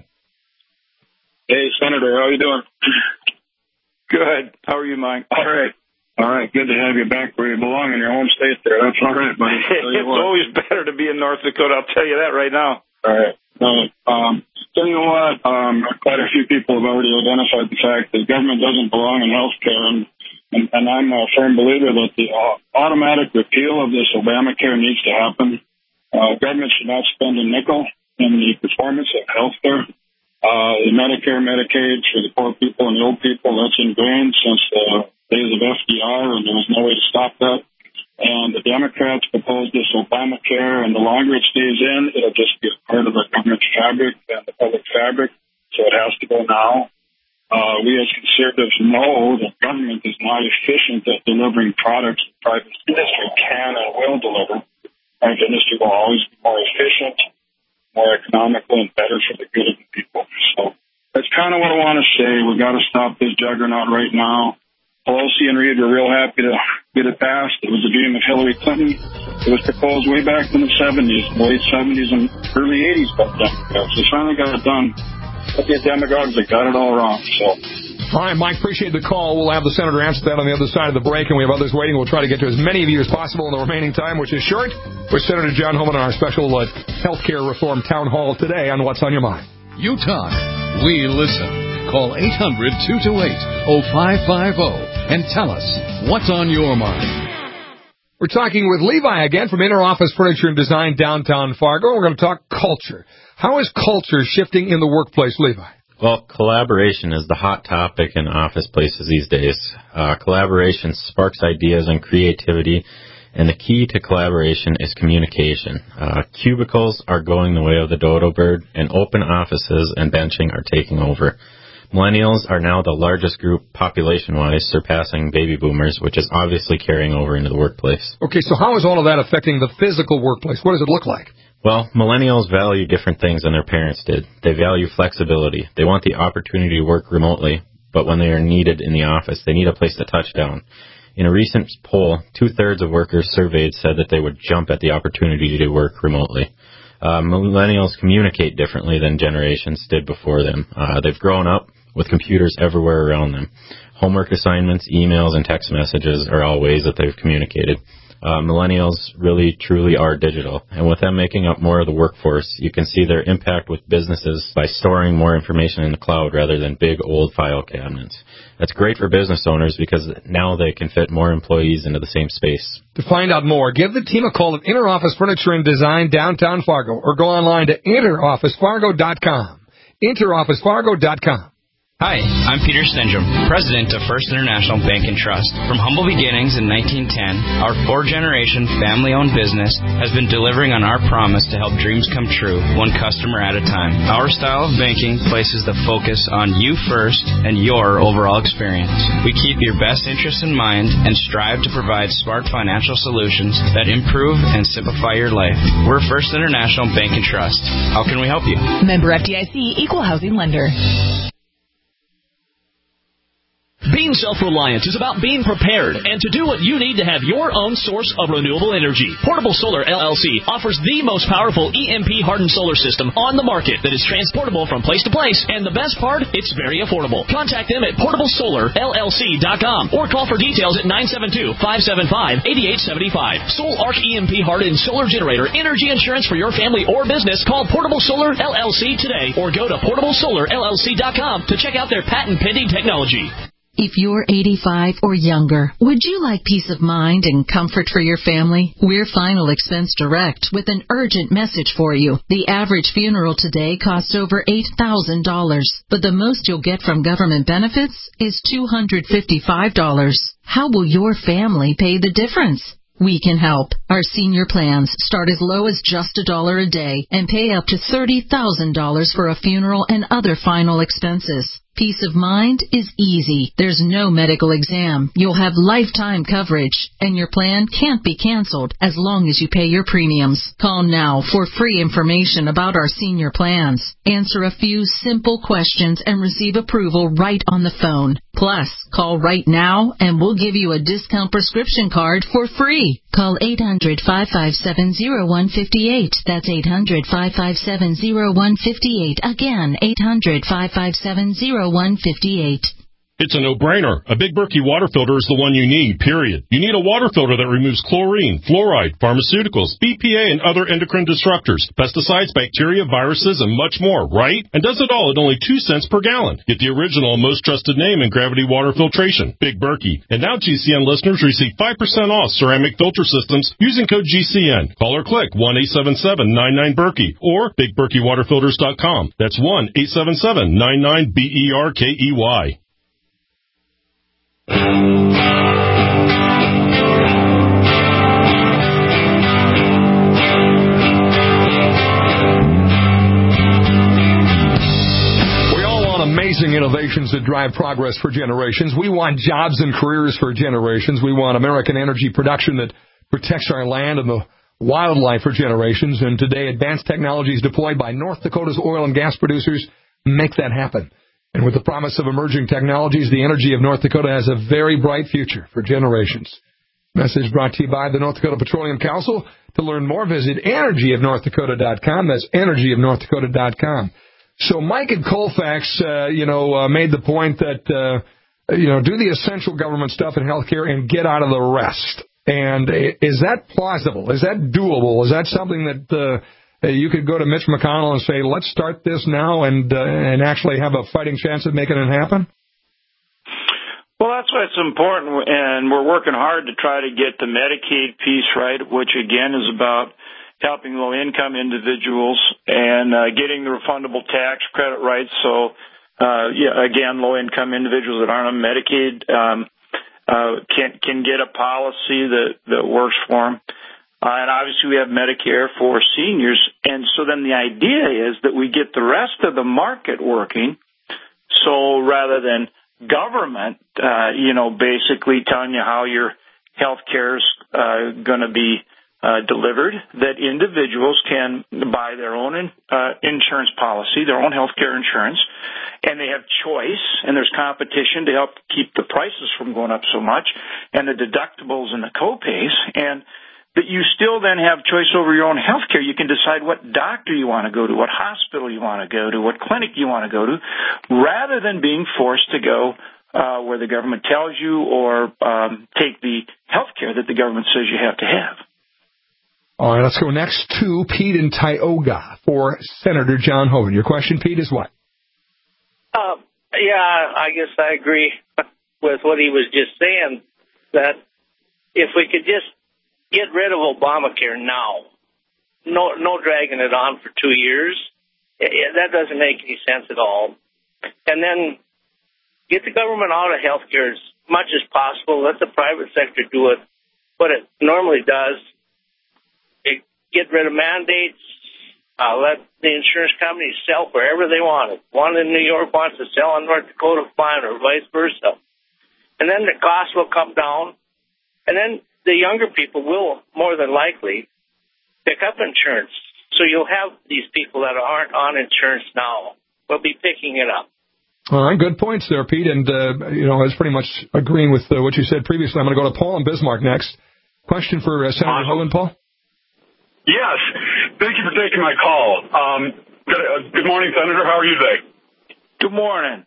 Hey, Senator, how are you doing? Good. How are you, Mike? All right. All right. Good to have you back where you belong in your home state there. That's all right, buddy. It's what. always better to be in North Dakota. I'll tell you that right now. All right. No, um, tell you what, um, quite a few people have already identified the fact that government doesn't belong in health care, and, and, and I'm a firm believer that the uh, automatic repeal of this Obamacare needs to happen. Uh, government should not spend a nickel in the performance of health care. Uh, the Medicare, Medicaid for the poor people and the old people, that's ingrained since the days of F D R, and there was no way to stop that. And the Democrats proposed this Obamacare, and the longer it stays in, it'll just be a part of the government fabric and the public fabric, so it has to go now. Uh, we as conservatives know that government is not efficient at delivering products the private industry can and will deliver. Private industry will always be more efficient, more economical, and better for the good of the people. So that's kind of what I want to say. We've got to stop this juggernaut right now. Pelosi and Reid were real happy to get it passed. It was a dream of Hillary Clinton. It was proposed way back in the seventies, late seventies and early eighties by Democrats. They finally got it done. But the demagogues, they got it all wrong. So. All right, Mike, appreciate the call. We'll have the Senator answer that on the other side of the break, and we have others waiting. We'll try to get to as many of you as possible in the remaining time, which is short, with Senator John Hoeven on our special uh, health care reform town hall today on What's on Your Mind. You talk, we listen. Call eight hundred, two two eight, oh five five oh and tell us what's on your mind. We're talking with Levi again from Inner Office Furniture and Design, downtown Fargo. We're going to talk culture. How is culture shifting in the workplace, Levi? Well, collaboration is the hot topic in office places these days. Uh, collaboration sparks ideas and creativity And the key to collaboration is communication. Uh, cubicles are going the way of the dodo bird, and open offices and benching are taking over. Millennials are now the largest group population-wise, surpassing baby boomers, which is obviously carrying over into the workplace. Okay, so how is all of that affecting the physical workplace? What does it look like? Well, millennials value different things than their parents did. They value flexibility. They want the opportunity to work remotely, but when they are needed in the office, they need a place to touch down. In a recent poll, two-thirds of workers surveyed said that they would jump at the opportunity to work remotely. Uh, millennials communicate differently than generations did before them. Uh, they've grown up with computers everywhere around them. Homework assignments, emails, and text messages are all ways that they've communicated. Uh, millennials really, truly are digital. And with them making up more of the workforce, you can see their impact with businesses by storing more information in the cloud rather than big old file cabinets. That's great for business owners because now they can fit more employees into the same space. To find out more, give the team a call at Interoffice Furniture and Design, downtown Fargo, or go online to interoffice fargo dot com. interoffice fargo dot com. Hi, I'm Peter Stenjum, president of First International Bank and Trust. From humble beginnings in nineteen ten, our four-generation family-owned business has been delivering on our promise to help dreams come true, one customer at a time. Our style of banking places the focus on you first and your overall experience. We keep your best interests in mind and strive to provide smart financial solutions that improve and simplify your life. We're First International Bank and Trust. How can we help you? Member F D I C, Equal Housing Lender. Being self-reliant is about being prepared and to do what you need to have your own source of renewable energy. Portable Solar L L C offers the most powerful E M P-hardened solar system on the market that is transportable from place to place, and the best part, it's very affordable. Contact them at portable solar L L C dot com or call for details at nine seven two, five seven five, eight eight seven five. Soul Arc E M P-hardened solar generator energy insurance for your family or business. Call Portable Solar L L C today or go to portable solar L L C dot com to check out their patent-pending technology. If you're eighty-five or younger, would you like peace of mind and comfort for your family? We're Final Expense Direct with an urgent message for you. The average funeral today costs over eight thousand dollars, but the most you'll get from government benefits is two hundred fifty-five dollars. How will your family pay the difference? We can help. Our senior plans start as low as just a dollar a day and pay up to thirty thousand dollars for a funeral and other final expenses. Peace of mind is easy. There's no medical exam. You'll have lifetime coverage, and your plan can't be canceled as long as you pay your premiums. Call now for free information about our senior plans. Answer a few simple questions and receive approval right on the phone. Plus, call right now and we'll give you a discount prescription card for free. Call eight hundred, five five seven, zero one five eight. That's eight hundred, five five seven, zero one five eight. Again, eight hundred, five five seven, zero one five eight. It's a no-brainer. A Big Berkey water filter is the one you need, period. You need a water filter that removes chlorine, fluoride, pharmaceuticals, B P A, and other endocrine disruptors, pesticides, bacteria, viruses, and much more, right? And does it all at only two cents per gallon. Get the original and most trusted name in gravity water filtration, Big Berkey. And now G C N listeners receive five percent off ceramic filter systems using code G C N. Call or click one eight seven seven, nine nine, Berkey or big berkey water filters dot com. That's one eight seven seven, nine nine, B E R K E Y. We all want amazing innovations that drive progress for generations. We want jobs and careers for generations. We want American energy production that protects our land and the wildlife for generations. And today, advanced technologies deployed by North Dakota's oil and gas producers make that happen. And with the promise of emerging technologies, the energy of North Dakota has a very bright future for generations. Message brought to you by the North Dakota Petroleum Council. To learn more, visit energy of north dakota dot com. That's energy of north dakota dot com. So Mike at Colfax, uh, you know, uh, made the point that, uh, you know, do the essential government stuff in healthcare and get out of the rest. And is that plausible? Is that doable? Is that something that uh, you could go to Mitch McConnell and say, let's start this now and uh, and actually have a fighting chance of making it happen? Well, that's why it's important, and we're working hard to try to get the Medicaid piece right, which, again, is about helping low-income individuals and uh, getting the refundable tax credit right. So, uh, yeah, again, low-income individuals that aren't on Medicaid. Um, uh, can can get a policy that, that works for them. Uh, and obviously we have Medicare for seniors. And so then the idea is that we get the rest of the market working. So rather than government, uh, you know, basically telling you how your health care is uh, going to be uh, delivered, that individuals can buy their own in, uh, insurance policy, their own health care insurance, and they have choice, and there's competition to help keep the prices from going up so much, and the deductibles and the copays, and that you still then have choice over your own health care. You can decide what doctor you want to go to, what hospital you want to go to, what clinic you want to go to, rather than being forced to go uh, where the government tells you or um, take the health care that the government says you have to have. All right, let's go next to Pete in Tioga for Senator John Hoeven. Your question, Pete, is what? Uh, yeah, I guess I agree with what he was just saying, that if we could just get rid of Obamacare now, no no dragging it on for two years, it, it, that doesn't make any sense at all. And then get the government out of health care as much as possible. Let the private sector do it, what it normally does. It, get rid of mandates. Uh, let the insurance companies sell wherever they want it. One in New York wants to sell in North Dakota, fine, or vice versa. And then the cost will come down. And then the younger people will, more than likely, pick up insurance. So you'll have these people that aren't on insurance now will be picking it up. All right, good points there, Pete. And, uh, you know, I was pretty much agreeing with uh, what you said previously. I'm going to go to Paul in Bismarck next. Question for uh, Senator awesome. Hoeven, Paul? Yes. Thank you for taking my call. Um, good, uh, good morning, Senator. How are you today? Good morning.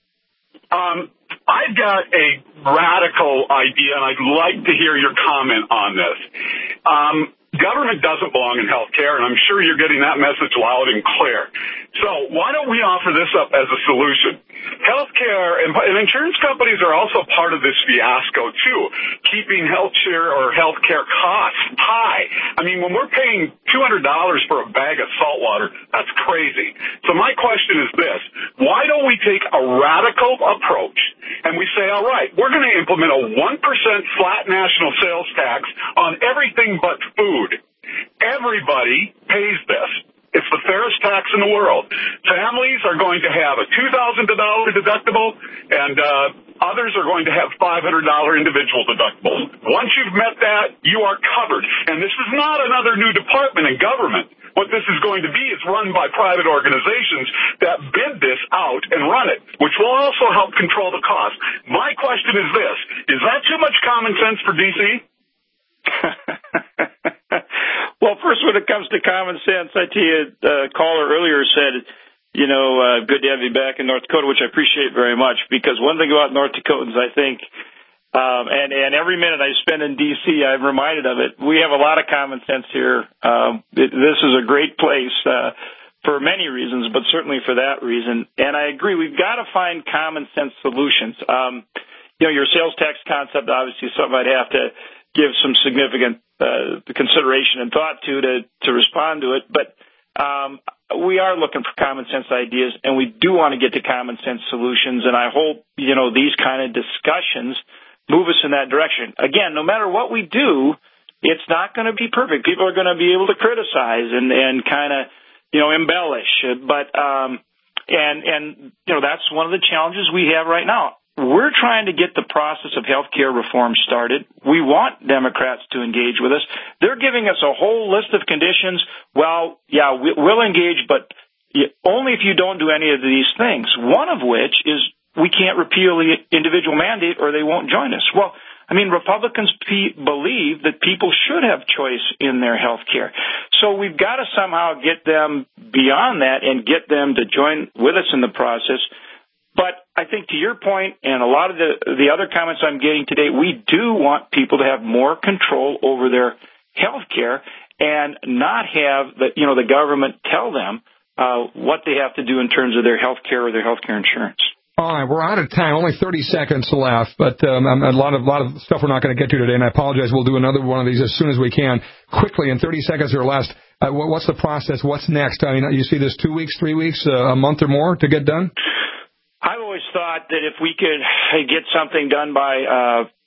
Um, I've got a radical idea, and I'd like to hear your comment on this. Um, government doesn't belong in health care, and I'm sure you're getting that message loud and clear. So why don't we offer this up as a solution? Health care and, and insurance companies are also part of this fiasco, too, keeping health care or health care costs high. I mean, when we're paying two hundred dollars for a bag of salt water, that's crazy. So my question is this. Why don't we take a radical approach and we say, all right, we're going to implement a one percent flat national sales tax on everything but food. Everybody pays this. It's the fairest tax in the world. Families are going to have a two thousand dollars deductible, and uh, others are going to have five hundred dollars individual deductibles. Once you've met that, you are covered. And this is not another new department in government. What this is going to be is run by private organizations that bid this out and run it, which will also help control the cost. My question is this. Is that too much common sense for D C? Well, first, when it comes to common sense, I tell you, a caller earlier said, you know, uh, good to have you back in North Dakota, which I appreciate very much, because one thing about North Dakotans, I think, um, and, and every minute I spend in D C, I'm reminded of it, we have a lot of common sense here. Um, it, this is a great place uh, for many reasons, but certainly for that reason. And I agree, we've got to find common sense solutions. Um, you know, your sales tax concept, obviously, is something I'd have to give some significant uh, consideration and thought to, to to respond to it. But um, we are looking for common sense ideas, and we do want to get to common sense solutions. And I hope, you know, these kind of discussions move us in that direction. Again, no matter what we do, it's not going to be perfect. People are going to be able to criticize and, and kind of, you know, embellish. But um, and and you know, that's one of the challenges we have right now. We're trying to get the process of health care reform started. We want Democrats to engage with us. They're giving us a whole list of conditions. Well, yeah, we'll engage, but only if you don't do any of these things, one of which is we can't repeal the individual mandate or they won't join us. Well, I mean, Republicans pe- believe that people should have choice in their health care. So we've got to somehow get them beyond that and get them to join with us in the process. But I think to your point and a lot of the, the other comments I'm getting today, we do want people to have more control over their health care and not have the, you know, the government tell them uh, what they have to do in terms of their health care or their health care insurance. All right, we're out of time. Only thirty seconds left, but um, a lot of lot of stuff we're not going to get to today, and I apologize. We'll do another one of these as soon as we can. Quickly, in thirty seconds or less, uh, what's the process? What's next? I mean, you see this two weeks, three weeks, uh, a month or more to get done? I've always thought that if we could get something done by uh,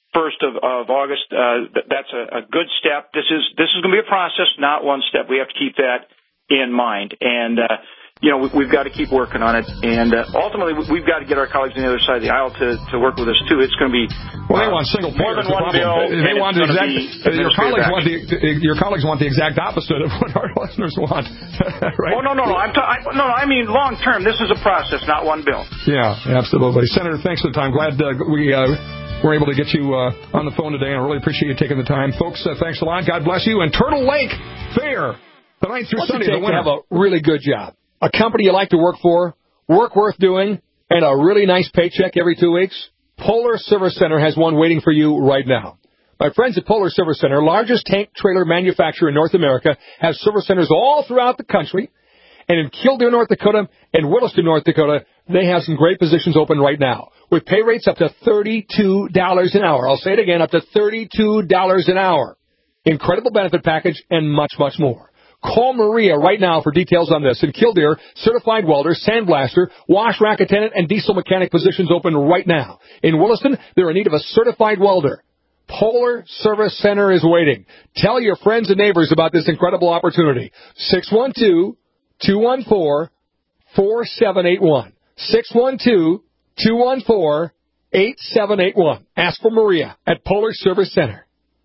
first of, of August. Uh, th- that's a, a good step. This is this is going to be a process, not one step. We have to keep that in mind. And, uh, you know, we, we've got to keep working on it. And uh, ultimately, we've got to get our colleagues on the other side of the aisle to, to work with us, too. It's going to be Well, they want single more payer. than one bill. They, they want the exact, your colleagues want the, your colleagues want the exact opposite of what our listeners want. Right? Oh, no, no, no. I'm ta- I, no, I mean long term. This is a process, not one bill. Yeah, absolutely. Senator, thanks for the time. Glad uh, we uh, were able to get you uh, on the phone today. I really appreciate you taking the time. Folks, uh, thanks a lot. God bless you. And Turtle Lake Fair, tonight through What's Sunday. it take the to have a really good job? A company you like to work for, work worth doing, and a really nice paycheck every two weeks? Polar Service Center has one waiting for you right now. My friends at Polar Service Center, largest tank trailer manufacturer in North America, have service centers all throughout the country. And in Killdeer, North Dakota, and Williston, North Dakota, they have some great positions open right now, with pay rates up to thirty-two dollars an hour. I'll say it again, up to thirty-two dollars an hour. Incredible benefit package and much, much more. Call Maria right now for details on this. In Killdeer, certified welder, sandblaster, wash rack attendant, and diesel mechanic positions open right now. In Williston, they're in need of a certified welder. Polar Service Center is waiting. Tell your friends and neighbors about this incredible opportunity. six one two, two one four, four seven eight one. six one two, two one four, eight seven eight one. Ask for Maria at Polar Service Center.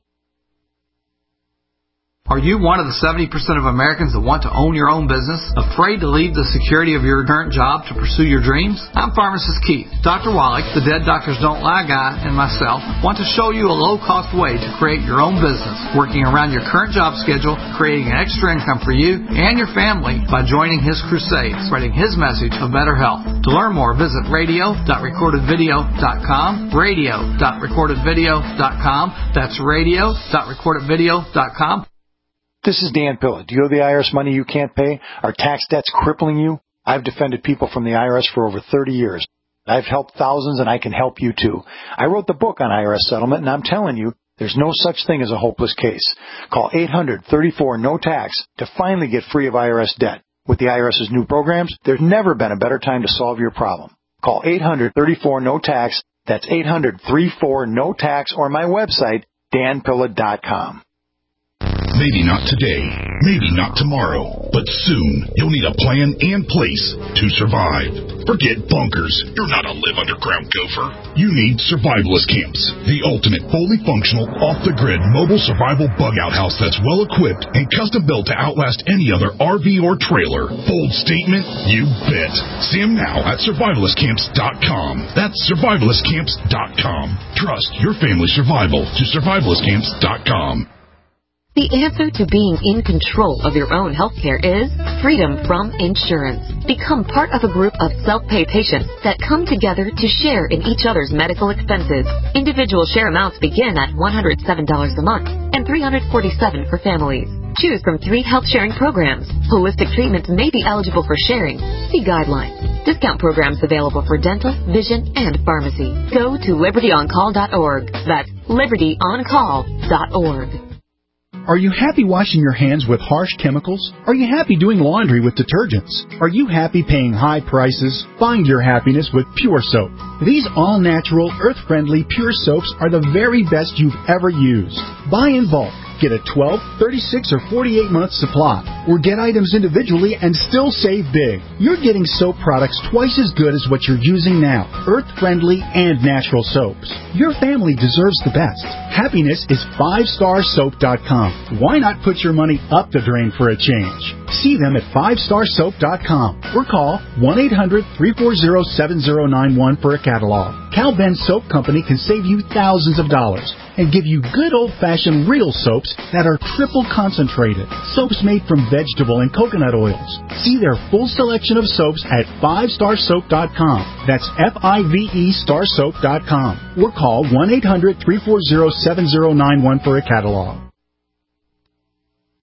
Are you one of the seventy percent of Americans that want to own your own business, afraid to leave the security of your current job to pursue your dreams? I'm Pharmacist Keith. Doctor Wallach, the Dead Doctors Don't Lie guy, and myself want to show you a low-cost way to create your own business, working around your current job schedule, creating an extra income for you and your family by joining his crusade, spreading his message of better health. To learn more, visit radio dot recorded video dot com, radio dot recorded video dot com. That's radio dot recorded video dot com. This is Dan Pilla. Do you owe the I R S money you can't pay? Are tax debts crippling you? I've defended people from the I R S for over thirty years. I've helped thousands, and I can help you too. I wrote the book on I R S settlement, and I'm telling you, there's no such thing as a hopeless case. Call eight hundred, thirty-four, no tax to finally get free of I R S debt. With the IRS's new programs, there's never been a better time to solve your problem. Call eight hundred, thirty-four, no tax. That's eight hundred, thirty-four, no tax, or my website, dan pilla dot com. Maybe not today, maybe not tomorrow, but soon you'll need a plan and place to survive. Forget bunkers. You're not a live underground gopher. You need survivalist camps, the ultimate fully functional, off-the-grid mobile survival bug-out house that's well-equipped and custom-built to outlast any other R V or trailer. Bold statement? You bet. See them now at survivalist camps dot com. That's survivalist camps dot com. Trust your family's survival to survivalist camps dot com. The answer to being in control of your own healthcare is freedom from insurance. Become part of a group of self-pay patients that come together to share in each other's medical expenses. Individual share amounts begin at one hundred seven dollars a month and three hundred forty-seven dollars for families. Choose from three health-sharing programs. Holistic treatments may be eligible for sharing. See guidelines. Discount programs available for dental, vision, and pharmacy. Go to liberty on call dot org. That's liberty on call dot org. Are you happy washing your hands with harsh chemicals? Are you happy doing laundry with detergents? Are you happy paying high prices? Find your happiness with Pure Soap. These all-natural, earth-friendly Pure Soaps are the very best you've ever used. Buy in bulk. Get a twelve, thirty-six, or forty-eight month supply, or get items individually and still save big. You're getting soap products twice as good as what you're using now, earth-friendly and natural soaps. Your family deserves the best. Happiness is five star soap dot com. Why not put your money up the drain for a change? See them at five star soap dot com or call one eight hundred, three four zero, seven zero nine one for a catalog. Cal Ben Soap Company can save you thousands of dollars and give you good old-fashioned real soaps that are triple concentrated. Soaps made from vegetable and coconut oils. See their full selection of soaps at five star soap dot com. That's F I V E star soap dot com. Or call one eight hundred, three four zero, seven zero nine one for a catalog.